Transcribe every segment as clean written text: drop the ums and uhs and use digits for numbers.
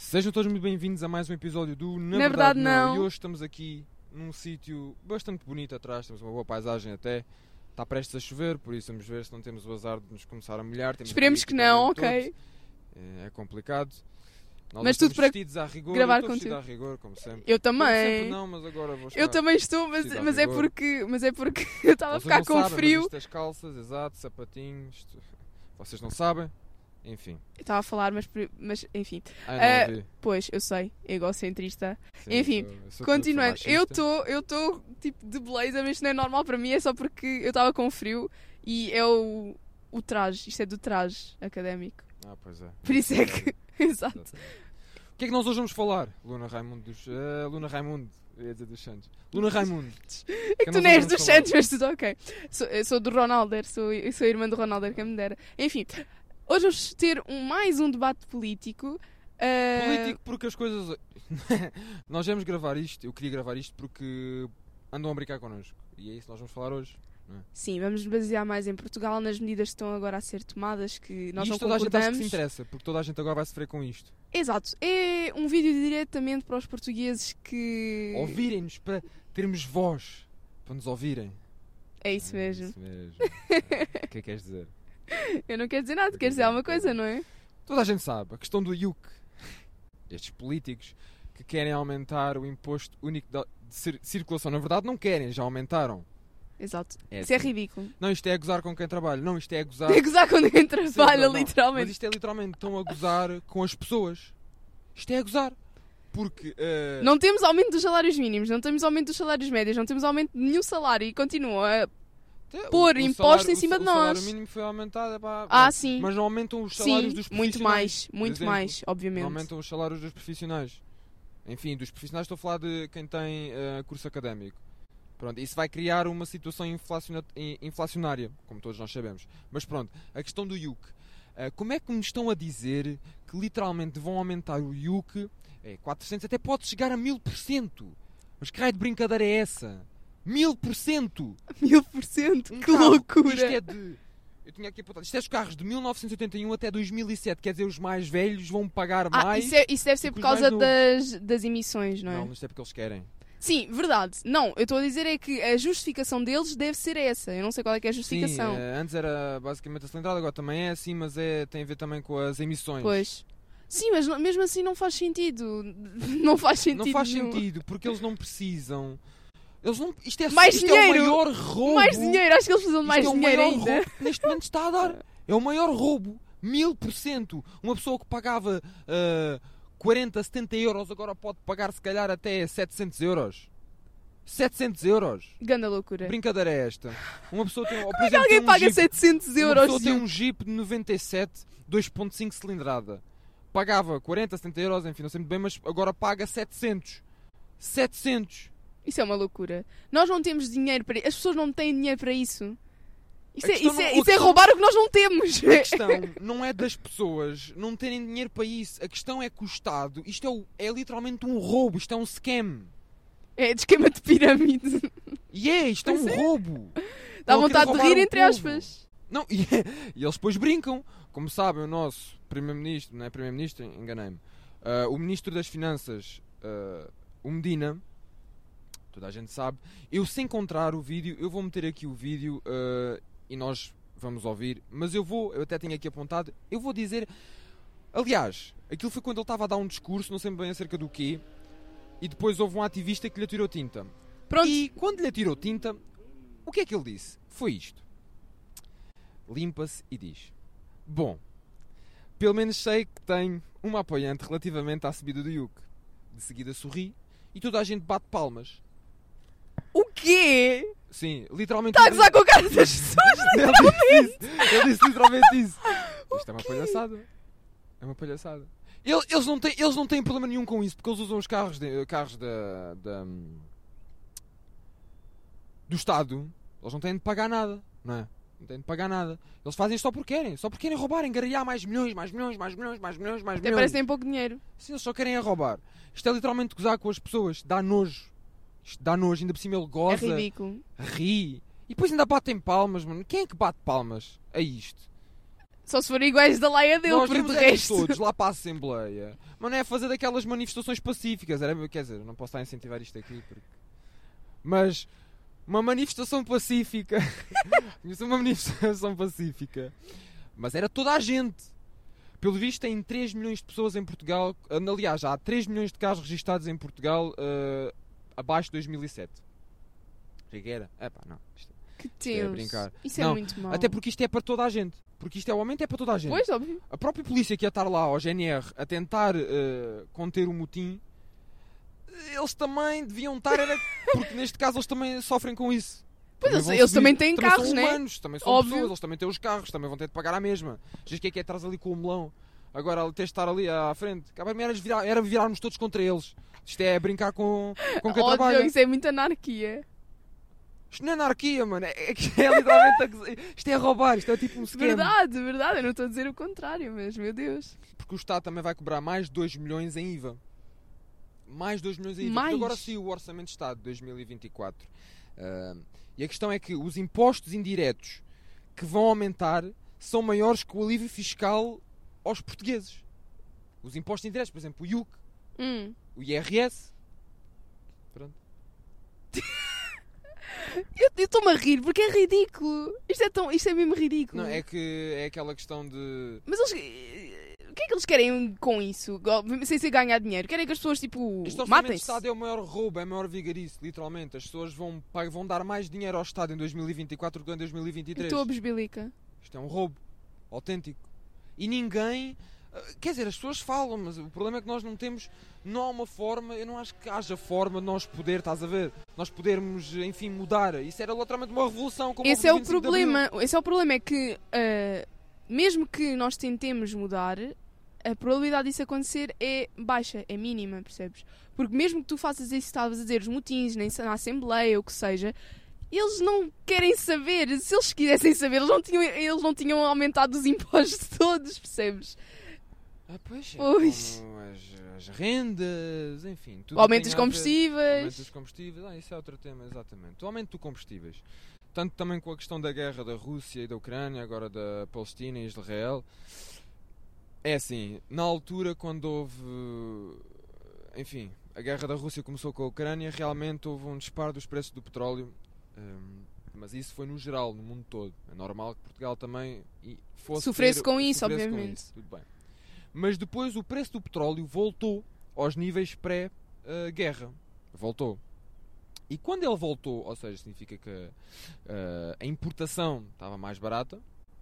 Sejam todos muito bem-vindos a mais um episódio do Na Verdade Não. E hoje estamos aqui num sítio bastante bonito atrás, temos uma boa paisagem até. Está prestes a chover, por isso vamos ver se não temos o azar de nos começar a molhar. Esperemos que não, ok. É complicado. Nós mas estamos tudo para vestidos à rigor. gravar eu estou contigo. vestido à rigor, como sempre. Eu também. Como sempre não, mas agora vou estar. Eu também estou, mas é porque eu estava a ficar com frio. Estas calças, exato, sapatinhos. Vocês não sabem? Enfim. Eu estava a falar, mas enfim. Não ouvi. Pois, eu sei, egocentrista. Sim, Enfim, eu sou continuando. machista. Eu estou tipo de blazer, mas isto não é normal para mim, é só porque eu estava com frio e é o traje. Isto é do traje académico. Ah, pois é. Por isso é que... Exato. O que é que nós hoje vamos falar? Luna Raimundo eu ia dizer dos Santos. Luna Raimundo. É que tu não és dos Santos, mas tudo ok. Eu sou do Ronaldo, sou a irmã do Ronaldo, quem me dera. Enfim, hoje vamos ter mais um debate político. Político porque as coisas... Nós vamos gravar isto, eu queria gravar isto porque andam a brincar connosco. E é isso que nós vamos falar hoje. Não é? Sim, vamos basear mais em Portugal nas medidas que estão agora a ser tomadas, que nós e não isto toda a gente acha que concordamos. se interessa, porque toda a gente agora vai sofrer com isto. Exato, é um vídeo diretamente para os portugueses que... Ouvirem-nos, para termos voz, para nos ouvirem. É isso mesmo. É isso mesmo. O que é que queres dizer? Eu não quero dizer nada, quero dizer alguma coisa, não é? Toda a gente sabe, a questão do IUC. Estes políticos que querem aumentar o imposto único de circulação. Na verdade não querem, já aumentaram. Exato. É Isso é assim. ridículo. Não, isto é a gozar com quem trabalha. Não, isto é a gozar... É gozar quando quem trabalha, Não, literalmente. mas isto é literalmente, estão a gozar com as pessoas. Isto é a gozar. Porque... Não temos aumento dos salários mínimos, não temos aumento dos salários médios, não temos aumento de nenhum salário e continuam a pôr impostos em cima de nós. O salário mínimo foi aumentado. Sim. Mas não aumentam os salários dos profissionais. Muito mais, obviamente. Não aumentam os salários dos profissionais. Enfim, dos profissionais estou a falar de quem tem curso académico. Pronto, isso vai criar uma situação inflacionária, como todos nós sabemos. Mas pronto, a questão do IUC. Como é que me estão a dizer que literalmente vão aumentar o IUC 400, até pode chegar a 1000%? Mas que raio de brincadeira é essa? 1000%! 1000%? Que carro, loucura! Isto é de... Eu tinha aqui apontado. Isto é os carros de 1981 até 2007. Quer dizer, os mais velhos vão pagar mais. Isso deve ser por causa das emissões, não é? Não, isto é porque eles querem. Sim, verdade. Não, eu estou a dizer é que a justificação deles deve ser essa. Eu não sei qual é que é a justificação. Sim, antes era basicamente a cilindrada, agora também é assim, mas tem a ver também com as emissões. Pois. Sim, mas mesmo assim não faz sentido. Não faz sentido. Não faz sentido, porque eles não precisam. Eles não... Isto é mais dinheiro! É o maior roubo. Mais dinheiro, acho que eles precisam de mais dinheiro ainda. Roubo que neste momento está a dar. É o maior roubo. 1000%. Uma pessoa que pagava 40, 70 euros agora pode pagar se calhar até 700 euros. 700 euros. Ganda loucura. Brincadeira é esta. Uma pessoa tem... Como é que alguém paga 700 euros? Uma pessoa tem um Jeep de 97, 2.5 cilindrada. Pagava 40, 70 euros, enfim, não sei muito bem, mas agora paga 700. 700. Isso é uma loucura. Nós não temos dinheiro para isso. As pessoas não têm dinheiro para isso. Isso é roubar o que nós não temos. A questão não é das pessoas não terem dinheiro para isso. A questão é que o Estado... Isto é literalmente um roubo. Isto é um scam. É de esquema de pirâmide. E isto é um roubo. Dá vontade de rir, entre aspas. Não, e eles depois brincam. Como sabem, o nosso primeiro-ministro... Não é primeiro-ministro? Enganei-me. O ministro das Finanças, o Medina... Toda a gente sabe. Eu, se encontrar o vídeo, eu vou meter aqui o vídeo e nós vamos ouvir. Mas eu até tenho aqui apontado, eu vou dizer... Aliás, aquilo foi quando ele estava a dar um discurso, não sei bem acerca do quê, e depois houve um ativista que lhe atirou tinta. Pronto. E quando lhe atirou tinta, o que é que ele disse? Foi isto. Limpa-se e diz: bom, pelo menos sei que tenho uma apoiante relativamente à subida do IUC. De seguida sorri e toda a gente bate palmas. O quê? Sim, literalmente... Está a gozar com a cara das pessoas, literalmente! Ele disse literalmente isso. Isto é uma palhaçada. É uma palhaçada. Eles não têm problema nenhum com isso, porque eles usam os carros do Estado. Eles não têm de pagar nada, não é? Não têm de pagar nada. Eles fazem isto só porque querem roubar, engarilhar mais milhões. Até parece que têm pouco dinheiro. Sim, eles só querem roubar. Isto é literalmente gozar com as pessoas. Dá nojo. Isto dá nojo, ainda por cima ele goza. É ridículo. Ri. E depois ainda batem palmas, mano. Quem é que bate palmas a isto? Só se forem iguais da laia dele, Nós porque de vamos resto... todos lá para a Assembleia. Mas não é fazer daquelas manifestações pacíficas. Quer dizer, não posso estar a incentivar isto aqui. Mas uma manifestação pacífica. Isso é uma manifestação pacífica. Mas era toda a gente. Pelo visto, tem 3 milhões de pessoas em Portugal. Aliás, há 3 milhões de carros registados em Portugal abaixo de 2007. O que era? Não. Isto Que é Deus. brincar. Isso é Não, muito mau. até porque isto é para toda a gente. Porque isto é o aumento, é para toda a gente. Pois, óbvio. A própria polícia que ia estar lá, ao GNR, a tentar conter o motim, eles também deviam estar, porque neste caso eles também sofrem com isso. Pois, Também vão eles subir. também têm carros, são né? humanos, também são Óbvio. pessoas, eles também têm os carros, também vão ter de pagar a mesma. Diz que é estás ali com o melão, agora tens de estar ali à frente. Para mim era virarmos todos contra eles. Isto é brincar com quem Óbvio, trabalha. isso é muita anarquia. Isto não é anarquia, mano. É literalmente. Isto é roubar, isto é tipo um esquema. Verdade. Eu não estou a dizer o contrário, mas, meu Deus. Porque o Estado também vai cobrar mais de 2 milhões em IVA. Mais 2 milhões em IVA. Mais? Porque agora sim o Orçamento de Estado de 2024. E a questão é que os impostos indiretos que vão aumentar são maiores que o alívio fiscal aos portugueses. Os impostos indiretos, por exemplo, o IUC, o IRS. Pronto. Eu estou-me a rir porque é ridículo. Isto é mesmo ridículo. Não, é que é aquela questão de... Mas eles... O que é que eles querem com isso? Sem ser ganhar dinheiro? Querem que as pessoas, tipo, Este Orçamento de matem-se? Estado é o maior roubo, é a maior vigarice, literalmente. As pessoas vão dar mais dinheiro ao Estado em 2024 do que em 2023. Estou a besbilica. Isto é um roubo autêntico. E ninguém... Quer dizer, as pessoas falam, mas o problema é que nós não há uma forma, eu não acho que haja forma de nós estás a ver? Nós podermos, enfim, mudar. Isso era literalmente uma revolução. Como Esse é o problema. Esse é o problema, é que mesmo que nós tentemos mudar, a probabilidade disso acontecer é baixa, é mínima, percebes? Porque mesmo que tu faças isso, estavas a dizer, os motins na Assembleia, ou o que seja, eles não querem saber. Se eles quisessem saber, eles não tinham aumentado os impostos todos, percebes? Pois. Pois. Como as rendas, enfim. Tudo O aumento tem dos a ver- combustíveis. O aumento dos combustíveis, isso é outro tema, exatamente. O aumento dos combustíveis. Tanto também com a questão da guerra da Rússia e da Ucrânia, agora da Palestina e Israel. É assim, na altura quando houve... Enfim, a guerra da Rússia começou com a Ucrânia, realmente houve um disparo dos preços do petróleo. Mas isso foi no geral, no mundo todo. É normal que Portugal também Sofresse com isso, obviamente. Tudo bem. Mas depois o preço do petróleo voltou aos níveis pré-guerra. Voltou. E quando ele voltou, ou seja, significa que a importação estava mais barata,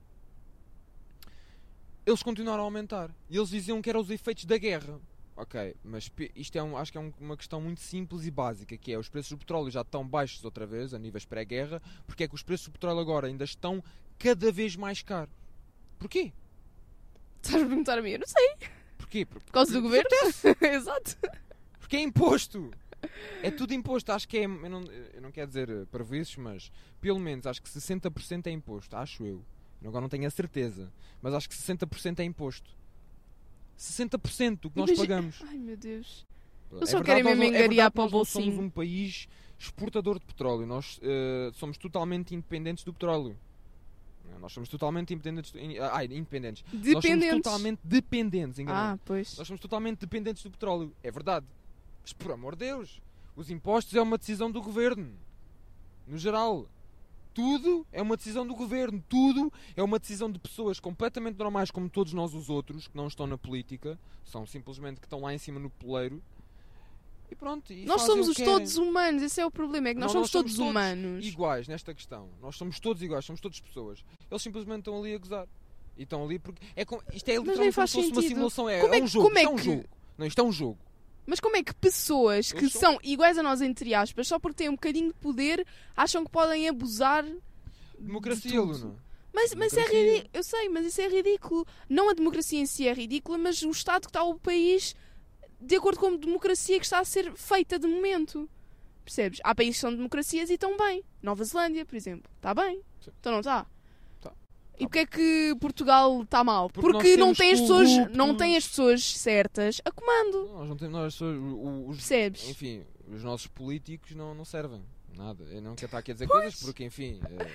eles continuaram a aumentar. E eles diziam que eram os efeitos da guerra. Ok, mas isto acho que é uma questão muito simples e básica, que é os preços do petróleo já estão baixos outra vez, a níveis pré-guerra, porque é que os preços do petróleo agora ainda estão cada vez mais caros. Porquê? Estás a perguntar a mim? Eu não sei. Porquê? Por causa do governo? Exato. Porque é imposto. É tudo imposto. Acho que é... Eu não quero dizer parvoíces, mas pelo menos acho que 60% é imposto. Acho eu. Agora não tenho a certeza. Mas acho que 60% é imposto. 60% do que nós pagamos. Ai, meu Deus. É Eles só verdade, querem mesmo é engariar verdade que para o nós não somos bolsinho. um país exportador de petróleo. Nós somos totalmente independentes do petróleo. Nós somos totalmente independentes. Independentes. Nós somos Dependentes. totalmente dependentes. Enganei. Pois. Nós somos totalmente dependentes do petróleo. É verdade. Mas, por amor de Deus, os impostos é uma decisão do governo. No geral. Tudo é uma decisão do governo. Tudo é uma decisão de pessoas completamente normais, como todos nós os outros, que não estão na política. São simplesmente que estão lá em cima no poleiro. E pronto. E Nós fazem somos o os que todos querem. humanos. Esse é o problema. É que nós Não, somos todos humanos. iguais nesta questão. Nós somos todos iguais. Somos todas pessoas. Eles simplesmente estão ali a gozar. E estão ali porque... isto é nem literalmente como faz se fosse uma sentido. simulação. É Como é um que- jogo. como é Isto é um que- jogo. Não, isto é um jogo. Mas como é que pessoas que Eles são iguais a nós, entre aspas, só porque têm um bocadinho de poder, acham que podem abusar Democracia, de tudo? Luna. Mas é Democracia. ridículo. Eu sei, mas isso é ridículo. Não a democracia em si é ridícula, mas o Estado que está o país de acordo com a democracia que está a ser feita de momento. Percebes? Há países que são democracias e estão bem. Nova Zelândia, por exemplo. Está bem. Sim. Então não está. Tá. E porquê é que Portugal está mal? Porque Porque nós não temos tem, as pessoas, corruptos. não tem as pessoas certas a comando. Nós não temos... Os, Percebes? enfim, os nossos políticos não servem. Nada. Eu não quero estar aqui a dizer coisas porque, enfim...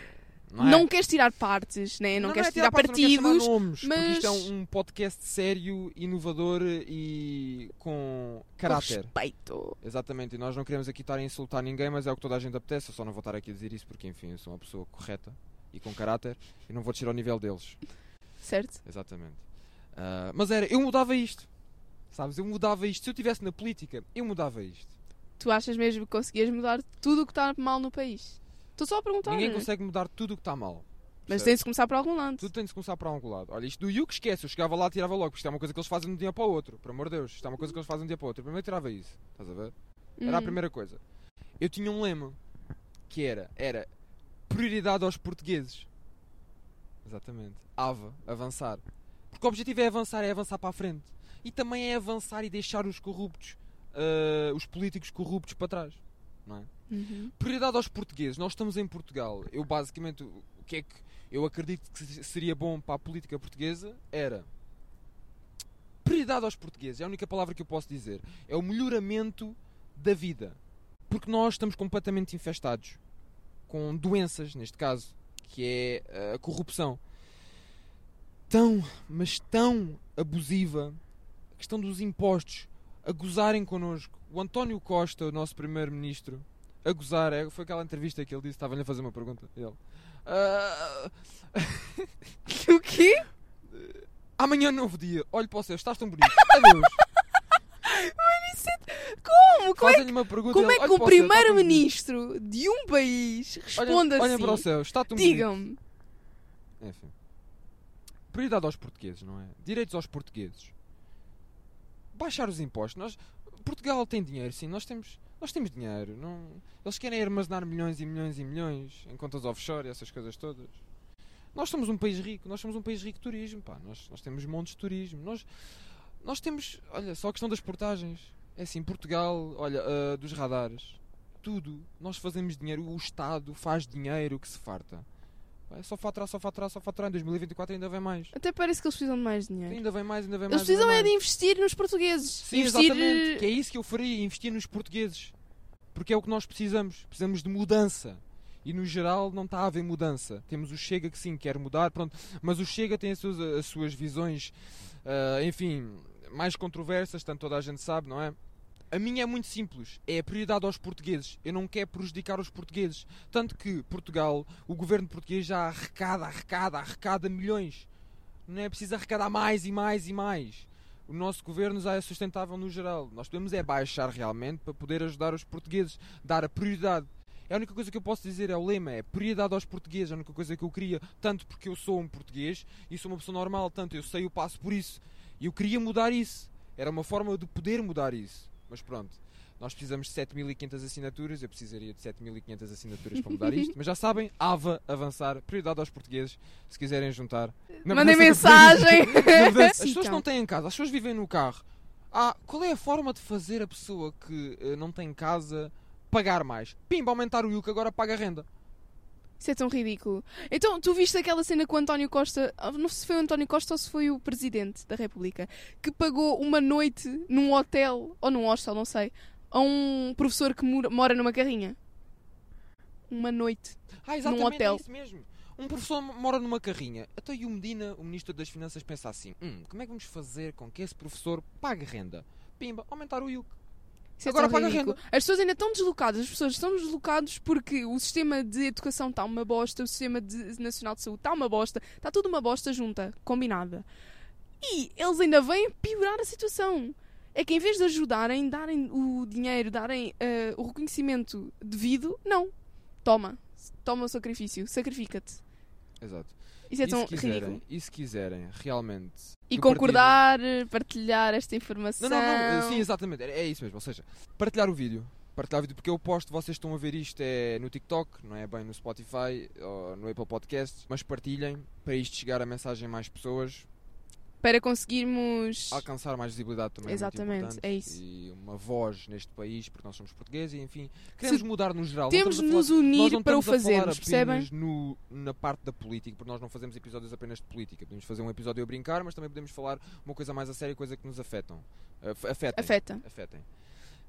Não queres tirar partes, né? Não queres tirar partidos, não nomes, mas... porque isto é um podcast sério, inovador e com caráter. Com respeito. Exatamente, e nós não queremos aqui estar a insultar ninguém, mas é o que toda a gente apetece. Eu só não vou estar aqui a dizer isso porque, enfim, eu sou uma pessoa correta e com caráter e não vou descer ao nível deles. Certo. Exatamente. Mas eu mudava isto. Sabes, eu mudava isto. Se eu estivesse na política, eu mudava isto. Tu achas mesmo que conseguias mudar tudo o que está mal no país? Estou só a perguntar. Ninguém consegue mudar tudo o que está mal. Mas tem de começar por algum lado. Tudo tem de se começar por algum lado. Olha, isto do Yuke esquece. Eu chegava lá e tirava logo. Porque isto é uma coisa que eles fazem de um dia para o outro. Por amor de Deus. Isto é uma coisa que eles fazem de um dia para o outro. Eu primeiro tirava isso. Estás a ver? Era a primeira coisa. Eu tinha um lema. Que era prioridade aos portugueses. Exatamente. Avançar. Porque o objetivo é avançar para a frente. E também é avançar e deixar os corruptos, os políticos corruptos para trás. Não é? Prioridade aos portugueses. Nós estamos em Portugal. Eu basicamente, o que é que eu acredito que seria bom para a política portuguesa era prioridade aos portugueses. É a única palavra que eu posso dizer. É o melhoramento da vida. Porque nós estamos completamente infestados com doenças, neste caso, que é a corrupção. Mas tão abusiva, a questão dos impostos, a gozarem connosco. O António Costa, o nosso primeiro-ministro, a gozar, foi aquela entrevista que ele disse, estava-lhe a fazer uma pergunta. Ele, o quê? Amanhã é um novo dia, olhe para o céu, estás tão bonito, adeus. Como? Fazem-lhe uma pergunta. Como é que o primeiro-ministro de um país responde assim? Olhem para o céu, está tão bonito. Digam-me. Enfim. Prioridade aos portugueses, não é? Direitos aos portugueses. Baixar os impostos. Portugal tem dinheiro, sim. Nós temos dinheiro. Eles querem armazenar milhões e milhões e milhões em contas offshore e essas coisas todas. Nós somos um país rico. Nós somos um país rico de turismo. Pá. Nós temos montes de turismo. Nós temos... Olha, só a questão das portagens. É assim, Portugal, olha, dos radares. Tudo. Nós fazemos dinheiro. O Estado faz dinheiro que se farta. É só faturar. Em 2024 ainda vem mais. Até parece que eles precisam de mais dinheiro. Ainda vem mais. Eles precisam de investir nos portugueses. Sim, exatamente. Que é isso que eu faria, investir nos portugueses. Porque é o que nós precisamos. Precisamos de mudança. E no geral não está a haver mudança. Temos o Chega que sim, quer mudar, pronto. Mas o Chega tem as suas visões, enfim, mais controversas, tanto toda a gente sabe, não é? A minha é muito simples, é a prioridade aos portugueses. Eu não quero prejudicar os portugueses. Tanto que Portugal, o governo português já arrecada milhões. Não é preciso arrecadar mais e mais e mais. O nosso governo já é sustentável no geral. Nós podemos baixar realmente para poder ajudar os portugueses, dar a prioridade. É a única coisa que eu posso dizer, é o lema, é prioridade aos portugueses. É a única coisa que eu queria, tanto porque eu sou um português e sou uma pessoa normal, tanto eu sei o passo por isso. E eu queria mudar isso. Era uma forma de poder mudar isso. Mas pronto, nós precisamos de 7.500 assinaturas. Eu precisaria de 7.500 assinaturas para mudar isto. Mas já sabem, avançar, prioridade aos portugueses. Se quiserem juntar, mandem mensagem. As pessoas não têm casa, as pessoas vivem no carro. Qual é a forma de fazer a pessoa que não tem casa pagar mais? Pimba, aumentar o IUC, agora paga a renda. Isso é tão ridículo. Então, tu viste aquela cena com o António Costa, não sei se foi o António Costa ou se foi o Presidente da República, que pagou uma noite num hotel, ou num hostel, não sei, a um professor que mora numa carrinha. Uma noite num hotel. É isso mesmo. Um professor mora numa carrinha. Até aí o Medina, o Ministro das Finanças, pensa assim, como é que vamos fazer com que esse professor pague renda? Pimba, aumentar o IUC. Isso agora é paga ridículo. renda. As pessoas ainda estão deslocadas. As pessoas estão deslocadas porque o sistema de educação está uma bosta, o sistema nacional de saúde está uma bosta, está tudo uma bosta junta, combinada. E eles ainda vêm piorar a situação. É que em vez de ajudarem, darem o dinheiro, darem o reconhecimento devido, não. Toma o sacrifício, sacrifica-te. Exato. Isso é tão ridículo. E se quiserem realmente... E concordar, partilhar esta informação. Não, sim, exatamente, é isso mesmo. Ou seja, partilhar o vídeo, porque eu posto, vocês estão a ver isto no TikTok, não é bem no Spotify ou no Apple Podcasts, mas partilhem para isto chegar a mensagem a mais pessoas. Para conseguirmos... alcançar mais visibilidade também. Exatamente, é é isso. E uma voz neste país, porque nós somos portugueses e enfim, queremos mudar no geral. Temos de nos unir para o fazermos, percebem? Na parte da política, porque nós não fazemos episódios apenas de política. Podemos fazer um episódio a brincar, mas também podemos falar uma coisa mais a sério, coisa que nos afetem.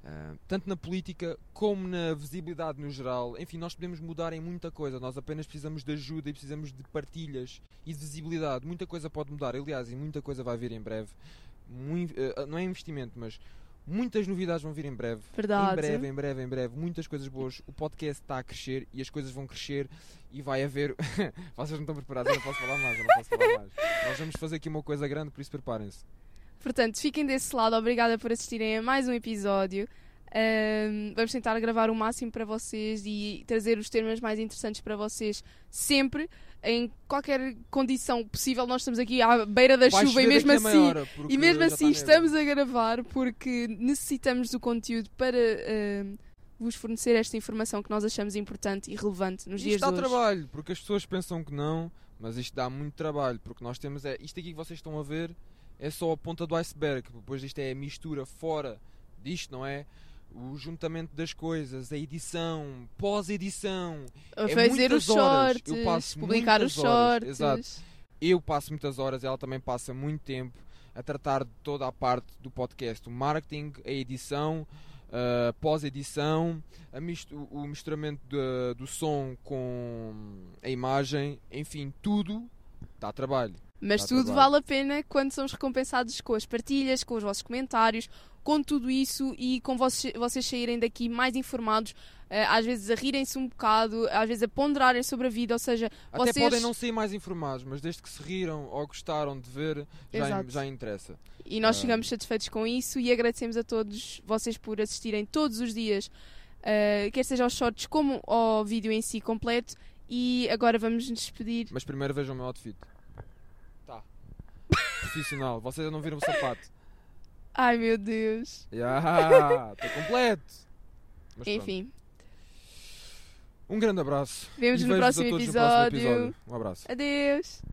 Tanto na política como na visibilidade no geral. Enfim, nós podemos mudar em muita coisa. Nós apenas precisamos de ajuda e precisamos de partilhas e de visibilidade. Muita coisa pode mudar. Aliás, e muita coisa vai vir em breve. Não é investimento, mas muitas novidades vão vir em breve. Verdade. Em breve. Muitas coisas boas. O podcast está a crescer e as coisas vão crescer e vai haver... Vocês não estão preparados, eu não posso falar mais. Nós vamos fazer aqui uma coisa grande, por isso preparem-se. Portanto, fiquem desse lado. Obrigada por assistirem a mais um episódio. Vamos tentar gravar o máximo para vocês e trazer os temas mais interessantes para vocês sempre, em qualquer condição possível. Nós estamos aqui à beira da chuva e mesmo assim estamos a gravar porque necessitamos do conteúdo para vos fornecer esta informação que nós achamos importante e relevante nos dias de hoje. Isto dá trabalho, porque as pessoas pensam que não, mas isto dá muito trabalho, porque nós temos isto aqui que vocês estão a ver é só a ponta do iceberg, depois disto é a mistura fora disto, não é? O juntamento das coisas, a edição, pós-edição, fazer os shorts, publicar os shorts. Exato. Eu passo muitas horas, ela também passa muito tempo a tratar de toda a parte do podcast, o marketing, a edição, a pós-edição, o misturamento do som com a imagem, enfim, tudo dá trabalho. Mas tudo vale a pena quando somos recompensados com as partilhas, com os vossos comentários, com tudo isso e com vocês saírem daqui mais informados, às vezes a rirem-se um bocado, às vezes a ponderarem sobre a vida, ou seja... Até podem não ser mais informados, mas desde que se riram ou gostaram de ver, já interessa. E nós ficamos satisfeitos com isso e agradecemos a todos vocês por assistirem todos os dias, quer seja aos shorts como ao vídeo em si completo. E agora vamos nos despedir. Mas primeiro vejam o meu outfit. Profissional, vocês não viram o sapato. Ai meu Deus. Estou completo. Mas enfim. Um grande abraço. Vemo-nos no próximo episódio. Um abraço. Adeus.